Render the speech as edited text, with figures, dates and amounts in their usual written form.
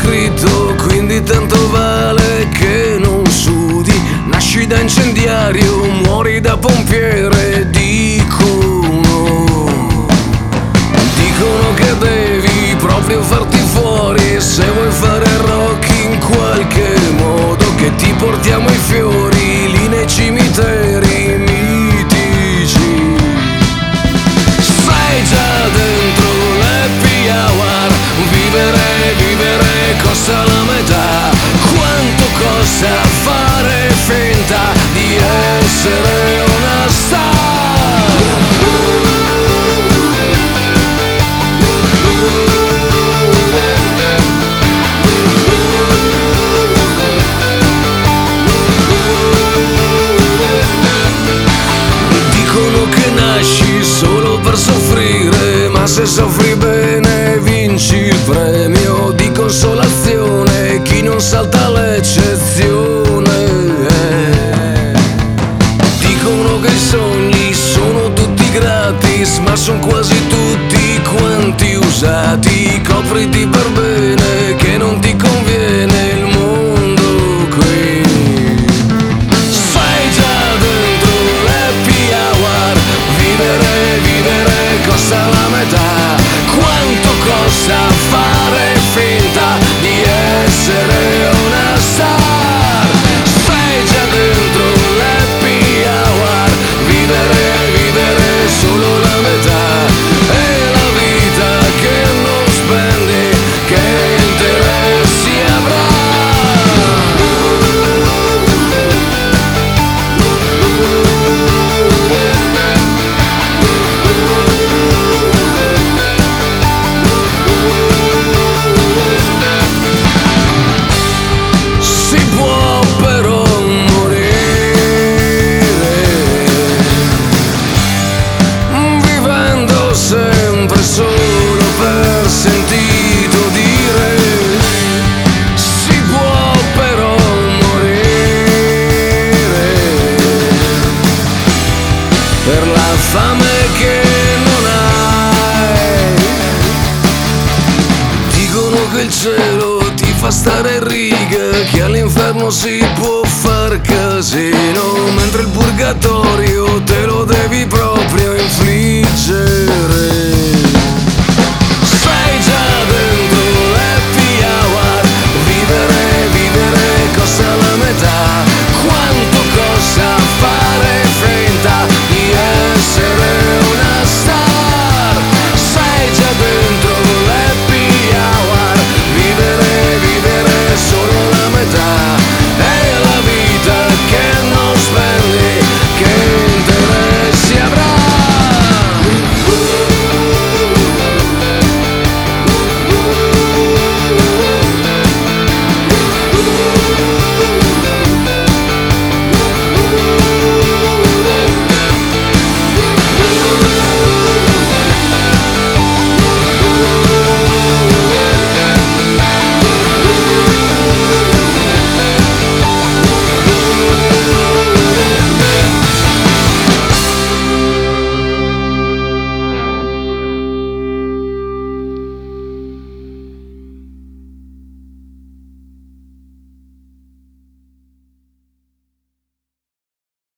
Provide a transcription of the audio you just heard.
scritto, quindi tanto vale che non sudi. Nasci da incendiario, muori da pompiere. Dicono che devi proprio farti fuori, se vuoi fare rock in qualche modo, che ti portiamo i fiori lì nei cimiteri mitici. Sei già dentro l'happy hour, vivere costa la metà. Quanto costa fare finta di essere una star? Dicono che nasci solo per soffrire, ma se soffri bene vinci il premio di consolazione. Chi non salta l'eccezione. Dicono che i sogni sono tutti gratis, ma sono quasi tutti quanti usati. Copriti per bene che non ti conviene il mondo qui. Sei già dentro l'happy hour, vivere costa la metà. Quanto costa fare finta di essere una star? Sei già dentro l'happy hour, vivere solo la metà. E la vita che non spendi, che interessi avrà? Si può però morire vivendo sempre solo per sentito dire. Si può però morire per la fame che non hai. Dicono che il cielo ti fa stare in riga, che all'inferno si può far casino, mentre il purgatorio te lo devi proprio infliggere.